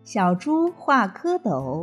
小猪画蝌蚪。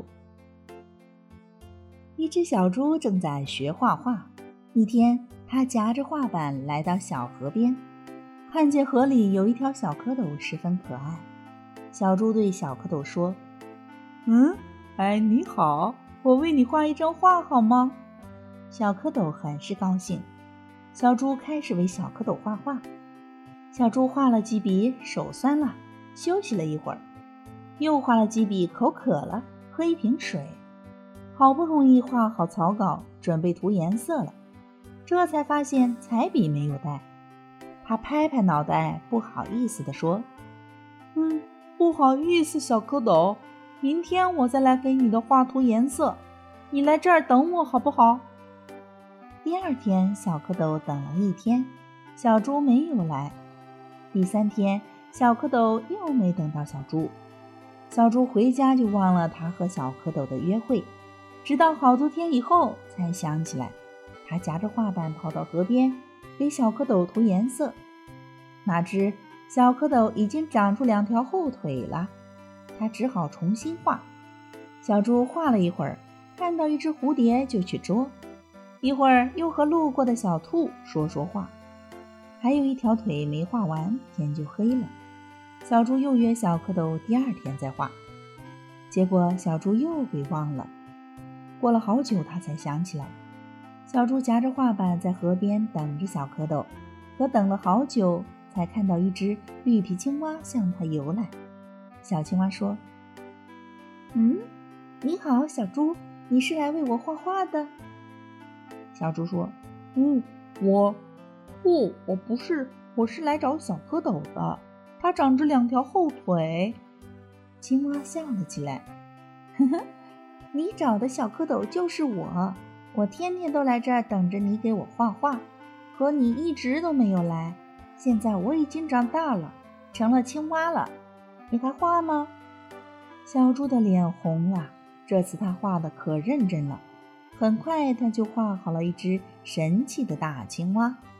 一只小猪正在学画画。一天，它夹着画板来到小河边，看见河里有一条小蝌蚪，十分可爱。小猪对小蝌蚪说：“你好，我为你画一张画好吗？”小蝌蚪很是高兴。小猪开始为小蝌蚪画画。小猪画了几笔，手酸了，休息了一会儿。又画了几笔，口渴了，喝一瓶水。好不容易画好草稿，准备涂颜色了，这才发现彩笔没有带。他拍拍脑袋，不好意思地说：“不好意思，小蝌蚪，明天我再来给你的画涂颜色，你来这儿等我好不好？”第二天，小蝌蚪等了一天，小猪没有来。第三天，小蝌蚪又没等到小猪。小猪回家就忘了他和小蝌蚪的约会，直到好多天以后才想起来。他夹着画板跑到河边，给小蝌蚪涂颜色。哪知小蝌蚪已经长出2条后腿了，他只好重新画。小猪画了一会儿，看到一只蝴蝶就去捉，一会儿又和路过的小兔说话。还有一条腿没画完，天就黑了。小猪又约小蝌蚪第2天再画，结果小猪又给忘了。过了好久，他才想起来。小猪夹着画板在河边等着小蝌蚪，可等了好久，才看到一只绿皮青蛙向它游来。小青蛙说：“你好，小猪，你是来为我画画的？”小猪说：“我不是，我是来找小蝌蚪的，它长着2条后腿。”青蛙笑了起来：“你找的小蝌蚪就是我天天都来这儿等着你给我画画，可你一直都没有来。现在我已经长大了，成了青蛙了，你还画吗？”小猪的脸红了，这次他画得可认真了。很快他就画好了一只神气的大青蛙。